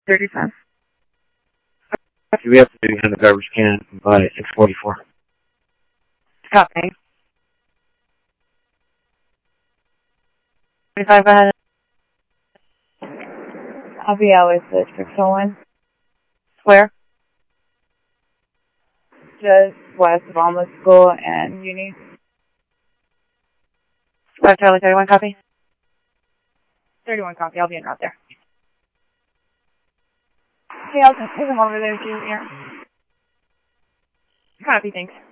35. We have to be behind the garbage can by 644. Copy. 35, go ahead. I'll be out with the 601. Square. Just west of Alma School and Uni. Square Charlie 31, copy. 31, copy. I'll be en route there. Hey, I'll come over there too, yeah. Copy, thanks.